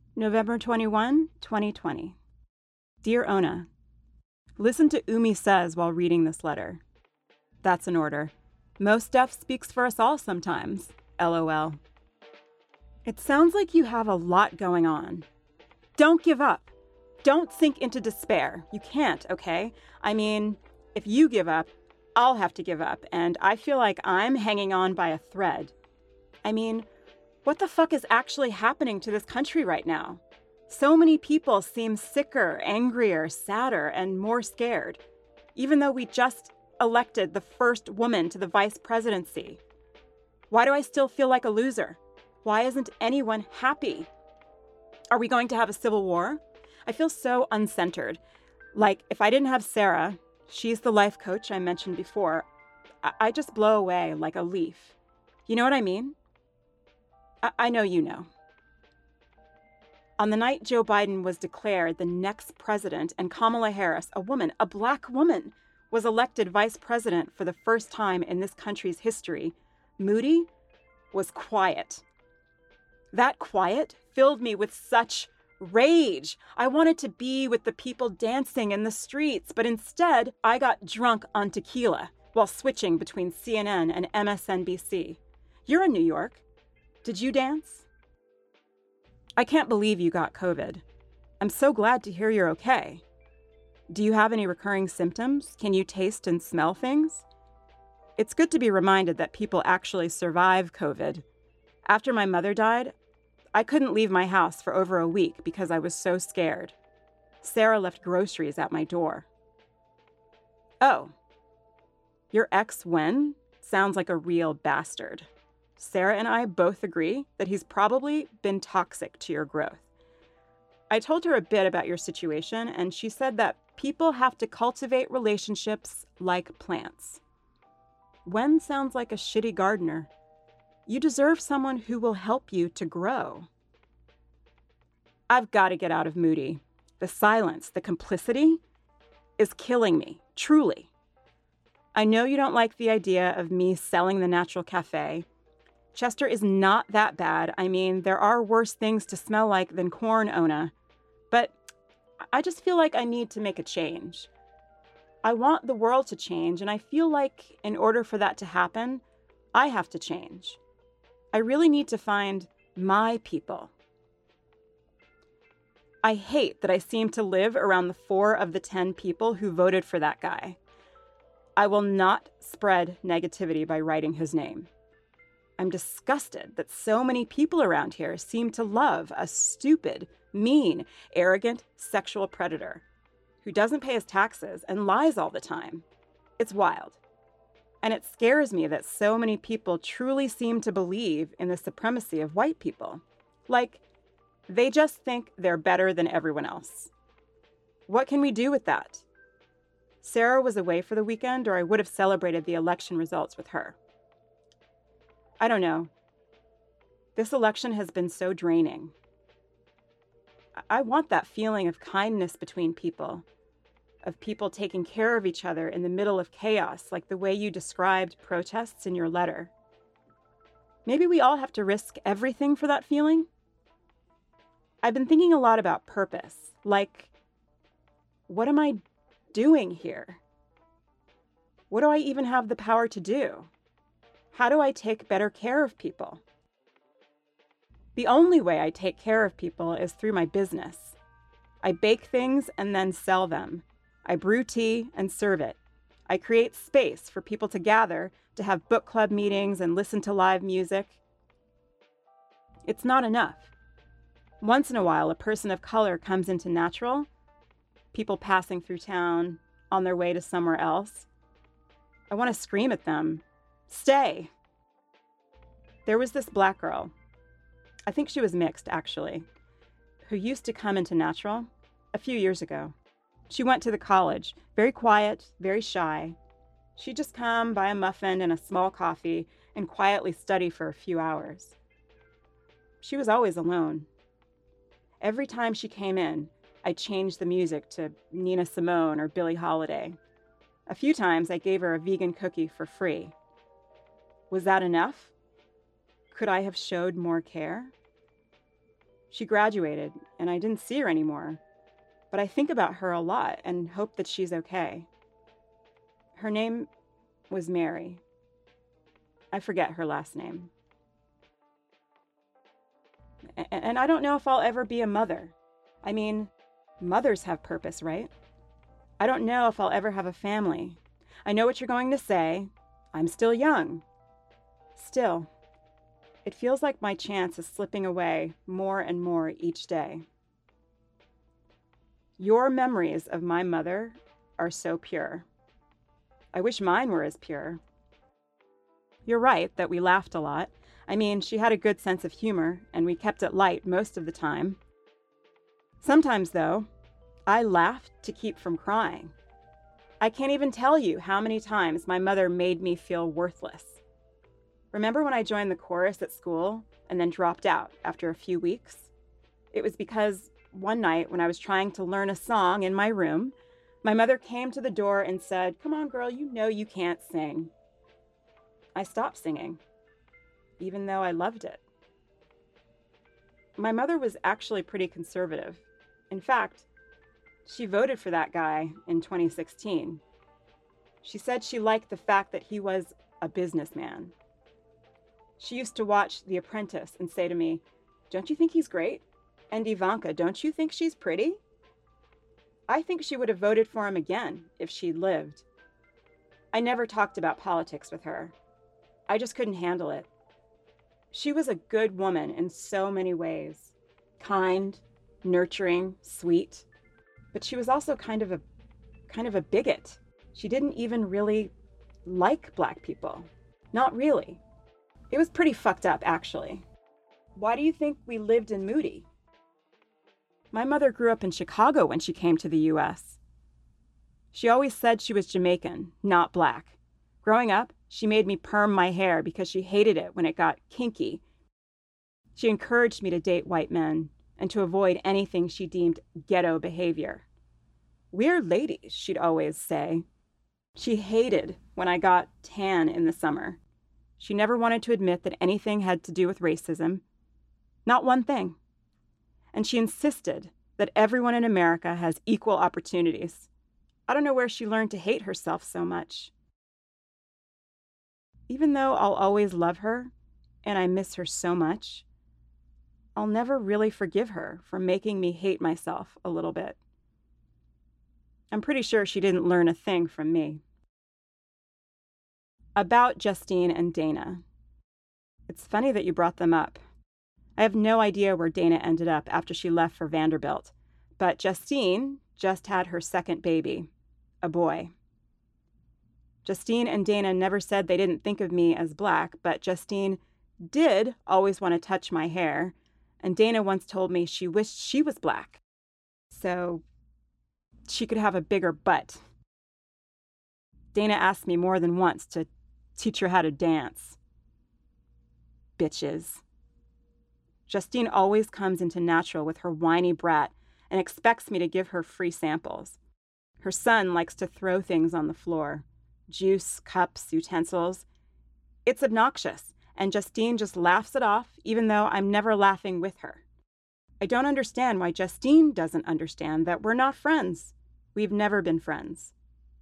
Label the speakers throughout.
Speaker 1: November 21, 2020. Dear Ona, listen to Umi Says while reading this letter. That's an order. Most stuff speaks for us all sometimes. LOL. It sounds like you have a lot going on. Don't give up. Don't sink into despair. You can't, okay? I mean, if you give up, I'll have to give up, and I feel like I'm hanging on by a thread. I mean, what the fuck is actually happening to this country right now? So many people seem sicker, angrier, sadder, and more scared, even though we just elected the first woman to the vice presidency. Why do I still feel like a loser? Why isn't anyone happy? Are we going to have a civil war? I feel so uncentered. Like, if I didn't have Sarah, she's the life coach I mentioned before, I just blow away like a leaf. You know what I mean? I know you know. On the night Joe Biden was declared the next president and Kamala Harris, a woman, a black woman, was elected vice president for the first time in this country's history, Moody was quiet. That quiet filled me with such rage. I wanted to be with the people dancing in the streets, but instead I got drunk on tequila while switching between CNN and MSNBC. You're in New York. Did you dance? I can't believe you got COVID. I'm so glad to hear you're okay. Do you have any recurring symptoms? Can you taste and smell things? It's good to be reminded that people actually survive COVID. After my mother died, I couldn't leave my house for over a week because I was so scared. Sarah left groceries at my door. Oh, your ex Wen sounds like a real bastard. Sarah and I both agree that he's probably been toxic to your growth. I told her a bit about your situation, and she said that people have to cultivate relationships like plants. Wen sounds like a shitty gardener. You deserve someone who will help you to grow. I've got to get out of Moody. The silence, the complicity is killing me, truly. I know you don't like the idea of me selling the Natural Cafe. Chester is not that bad. I mean, there are worse things to smell like than corn, Ona. But I just feel like I need to make a change. I want the world to change, and I feel like in order for that to happen, I have to change. I really need to find my people. I hate that I seem to live around the 4 of the 10 people who voted for that guy. I will not spread negativity by writing his name. I'm disgusted that so many people around here seem to love a stupid, mean, arrogant sexual predator who doesn't pay his taxes and lies all the time. It's wild. And it scares me that so many people truly seem to believe in the supremacy of white people. Like, they just think they're better than everyone else. What can we do with that? Sarah was away for the weekend, or I would have celebrated the election results with her. I don't know. This election has been so draining. I want that feeling of kindness between people, of people taking care of each other in the middle of chaos, like the way you described protests in your letter. Maybe we all have to risk everything for that feeling? I've been thinking a lot about purpose, like, what am I doing here? What do I even have the power to do? How do I take better care of people? The only way I take care of people is through my business. I bake things and then sell them. I brew tea and serve it. I create space for people to gather, to have book club meetings and listen to live music. It's not enough. Once in a while, a person of color comes into Natural, people passing through town, on their way to somewhere else. I want to scream at them. Stay. There was this black girl, I think she was mixed actually, who used to come into Natural a few years ago. She went to the college, very quiet, very shy. She'd just come, buy a muffin and a small coffee, and quietly study for a few hours. She was always alone. Every time she came in, I changed the music to Nina Simone or Billie Holiday. A few times I gave her a vegan cookie for free. Was that enough? Could I have showed more care? She graduated, and I didn't see her anymore. But I think about her a lot and hope that she's okay. Her name was Mary. I forget her last name. And I don't know if I'll ever be a mother. I mean, mothers have purpose, right? I don't know if I'll ever have a family. I know what you're going to say. I'm still young. Still, it feels like my chance is slipping away more and more each day. Your memories of my mother are so pure. I wish mine were as pure. You're right that we laughed a lot. I mean, she had a good sense of humor, and we kept it light most of the time. Sometimes, though, I laughed to keep from crying. I can't even tell you how many times my mother made me feel worthless. Remember when I joined the chorus at school and then dropped out after a few weeks? It was because one night when I was trying to learn a song in my room, my mother came to the door and said, "Come on, girl, you know you can't sing." I stopped singing, even though I loved it. My mother was actually pretty conservative. In fact, she voted for that guy in 2016. She said she liked the fact that he was a businessman. She used to watch The Apprentice and say to me, "Don't you think he's great? And Ivanka, don't you think she's pretty?" I think she would have voted for him again if she'd lived. I never talked about politics with her. I just couldn't handle it. She was a good woman in so many ways. Kind, nurturing, sweet. But she was also kind of a bigot. She didn't even really like Black people. Not really. It was pretty fucked up, actually. Why do you think we lived in Moody? My mother grew up in Chicago when she came to the U.S. She always said she was Jamaican, not Black. Growing up, she made me perm my hair because she hated it when it got kinky. She encouraged me to date white men and to avoid anything she deemed ghetto behavior. "We're ladies," she'd always say. She hated when I got tan in the summer. She never wanted to admit that anything had to do with racism. Not one thing. And she insisted that everyone in America has equal opportunities. I don't know where she learned to hate herself so much. Even though I'll always love her, and I miss her so much, I'll never really forgive her for making me hate myself a little bit. I'm pretty sure she didn't learn a thing from me. About Justine and Dana. It's funny that you brought them up. I have no idea where Dana ended up after she left for Vanderbilt, but Justine just had her second baby, a boy. Justine and Dana never said they didn't think of me as Black, but Justine did always want to touch my hair, and Dana once told me she wished she was Black, so she could have a bigger butt. Dana asked me more than once to teach her how to dance. Bitches. Justine always comes into natural with her whiny brat and expects me to give her free samples. Her son likes to throw things on the floor. Juice, cups, utensils. It's obnoxious, and Justine just laughs it off, even though I'm never laughing with her. I don't understand why Justine doesn't understand that we're not friends. We've never been friends.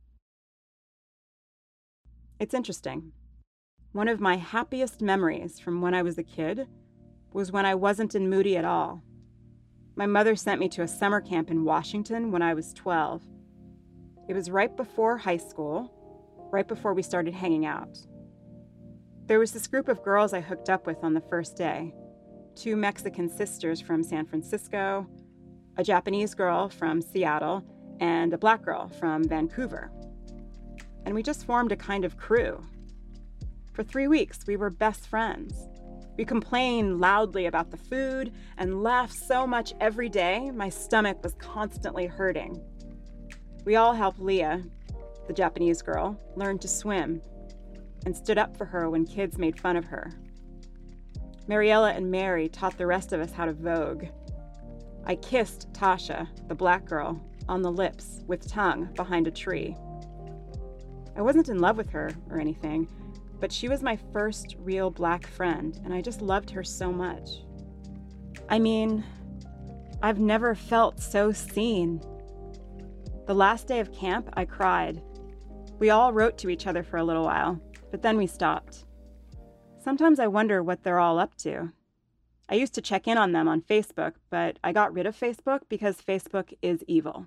Speaker 1: It's interesting. One of my happiest memories from when I was a kid was when I wasn't in Moody at all. My mother sent me to a summer camp in Washington when I was 12. It was right before high school, right before we started hanging out. There was this group of girls I hooked up with on the first day. 2 Mexican sisters from San Francisco, a Japanese girl from Seattle, and a Black girl from Vancouver. And we just formed a kind of crew. For 3 weeks, we were best friends. We complained loudly about the food and laughed so much every day, my stomach was constantly hurting. We all helped Leah, the Japanese girl, learn to swim and stood up for her when kids made fun of her. Mariella and Mary taught the rest of us how to vogue. I kissed Tasha, the Black girl, on the lips with tongue behind a tree. I wasn't in love with her or anything, but she was my first real Black friend, and I just loved her so much. I mean, I've never felt so seen. The last day of camp, I cried. We all wrote to each other for a little while, but then we stopped. Sometimes I wonder what they're all up to. I used to check in on them on Facebook, but I got rid of Facebook because Facebook is evil.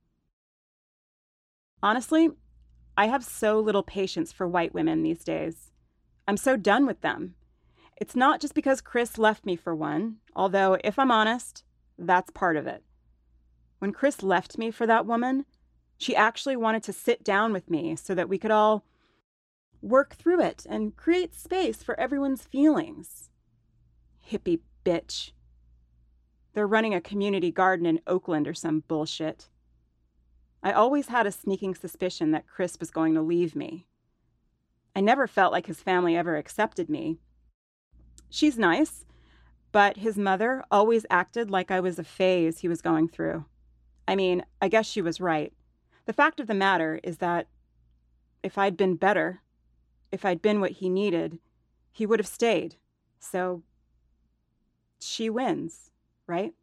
Speaker 1: Honestly, I have so little patience for white women these days. I'm so done with them. It's not just because Chris left me for one, although, if I'm honest, that's part of it. When Chris left me for that woman, she actually wanted to sit down with me so that we could all work through it and create space for everyone's feelings. Hippie bitch. They're running a community garden in Oakland or some bullshit. I always had a sneaking suspicion that Chris was going to leave me. I never felt like his family ever accepted me. She's nice, but his mother always acted like I was a phase he was going through. I mean, I guess she was right. The fact of the matter is that if I'd been better, if I'd been what he needed, he would have stayed. So she wins, right?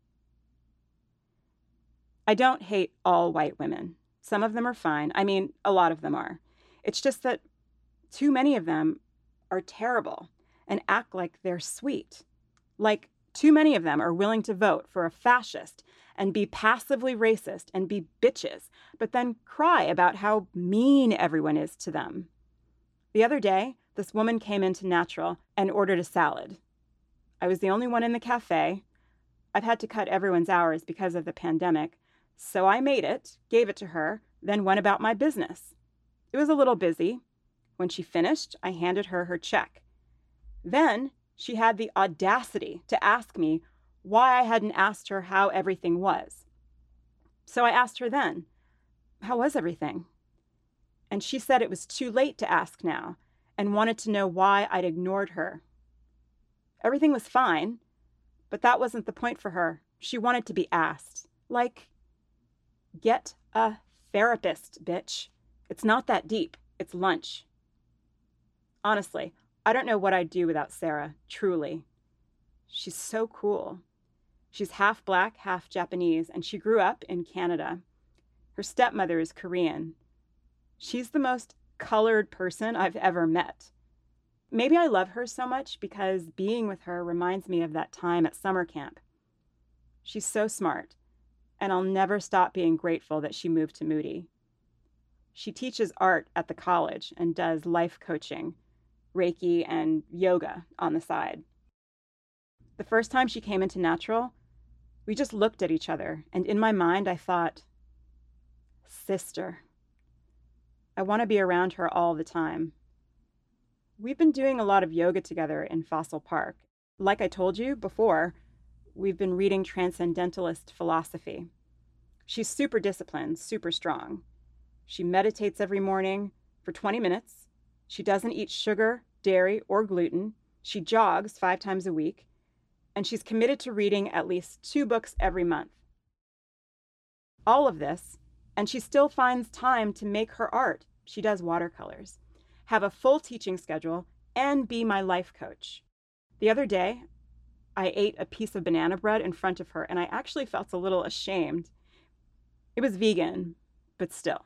Speaker 1: I don't hate all white women. Some of them are fine. I mean, a lot of them are. It's just that too many of them are terrible and act like they're sweet. Like, too many of them are willing to vote for a fascist and be passively racist and be bitches, but then cry about how mean everyone is to them. The other day, this woman came into Natural and ordered a salad. I was the only one in the cafe. I've had to cut everyone's hours because of the pandemic, so I made it, gave it to her, then went about my business. It was a little busy. When she finished, I handed her her check. Then she had the audacity to ask me why I hadn't asked her how everything was. So I asked her then, how was everything? And she said it was too late to ask now and wanted to know why I'd ignored her. Everything was fine, but that wasn't the point for her. She wanted to be asked. Like, get a therapist, bitch. It's not that deep. It's lunch. Honestly, I don't know what I'd do without Sarah, truly. She's so cool. She's half black, half Japanese, and she grew up in Canada. Her stepmother is Korean. She's the most colored person I've ever met. Maybe I love her so much because being with her reminds me of that time at summer camp. She's so smart, and I'll never stop being grateful that she moved to Moody. She teaches art at the college and does life coaching, Reiki, and yoga on the side. The first time she came into Natural, we just looked at each other, and in my mind I thought, sister. I want to be around her all the time. We've been doing a lot of yoga together in Fossil Park. Like I told you before, we've been reading transcendentalist philosophy. She's super disciplined, super strong. She meditates every morning for 20 minutes. She doesn't eat sugar, dairy, or gluten. She jogs 5 times a week. And she's committed to reading at least 2 books every month. All of this, and she still finds time to make her art. She does watercolors, have a full teaching schedule, and be my life coach. The other day, I ate a piece of banana bread in front of her, and I actually felt a little ashamed. It was vegan, but still.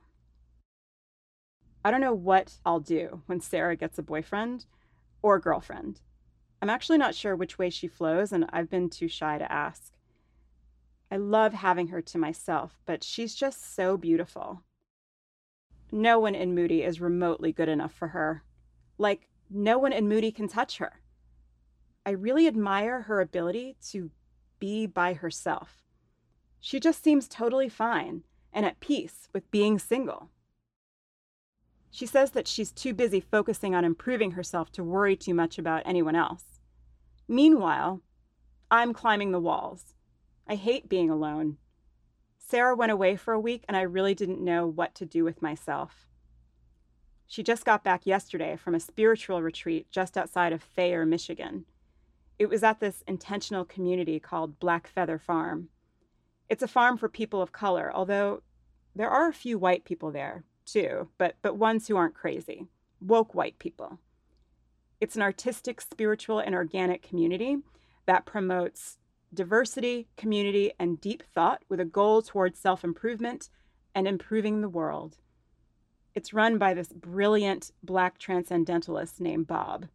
Speaker 1: I don't know what I'll do when Sarah gets a boyfriend or girlfriend. I'm actually not sure which way she flows, and I've been too shy to ask. I love having her to myself, but she's just so beautiful. No one in Moody is remotely good enough for her. Like, no one in Moody can touch her. I really admire her ability to be by herself. She just seems totally fine and at peace with being single. She says that she's too busy focusing on improving herself to worry too much about anyone else. Meanwhile, I'm climbing the walls. I hate being alone. Sarah went away for a week, and I really didn't know what to do with myself. She just got back yesterday from a spiritual retreat just outside of Thayer, Michigan. It was at this intentional community called Black Feather Farm. It's a farm for people of color, although there are a few white people there, too, but ones who aren't crazy. Woke white people. It's an artistic, spiritual, and organic community that promotes diversity, community, and deep thought with a goal towards self-improvement and improving the world. It's run by this brilliant Black transcendentalist named Bob.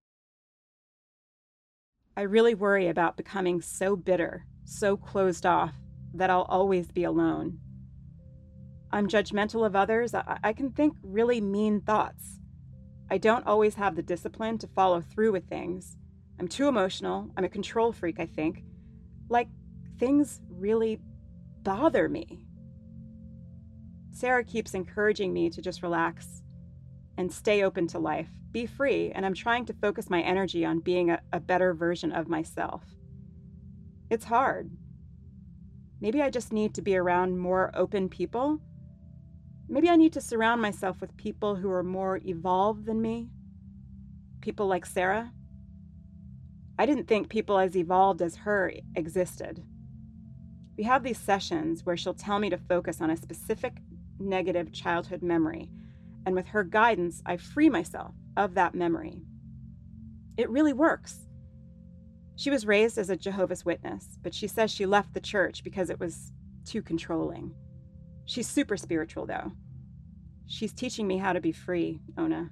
Speaker 1: I really worry about becoming so bitter, so closed off, that I'll always be alone. I'm judgmental of others. I can think really mean thoughts. I don't always have the discipline to follow through with things. I'm too emotional. I'm a control freak, I think. Like, things really bother me. Sarah keeps encouraging me to just relax and stay open to life, be free, and I'm trying to focus my energy on being a better version of myself. It's hard. Maybe I just need to be around more open people. Maybe I need to surround myself with people who are more evolved than me. People like Sarah. I didn't think people as evolved as her existed. We have these sessions where she'll tell me to focus on a specific negative childhood memory, and with her guidance, I free myself of that memory. It really works. She was raised as a Jehovah's Witness, but she says she left the church because it was too controlling. She's super spiritual, though. She's teaching me how to be free, Ona.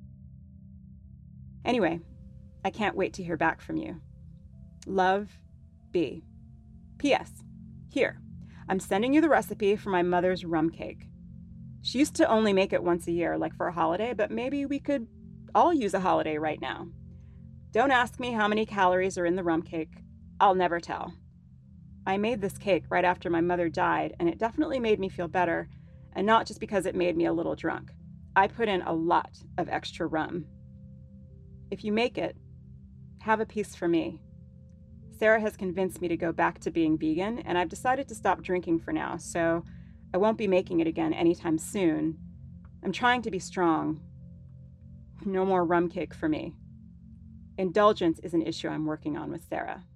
Speaker 1: Anyway, I can't wait to hear back from you. Love, B. P.S. Here, I'm sending you the recipe for my mother's rum cake. She used to only make it once a year, like for a holiday, but maybe we could all use a holiday right now. Don't ask me how many calories are in the rum cake. I'll never tell. I made this cake right after my mother died, and it definitely made me feel better, and not just because it made me a little drunk. I put in a lot of extra rum. If you make it, have a piece for me. Sarah has convinced me to go back to being vegan, and I've decided to stop drinking for now, so I won't be making it again anytime soon. I'm trying to be strong. No more rum cake for me. Indulgence is an issue I'm working on with Sarah.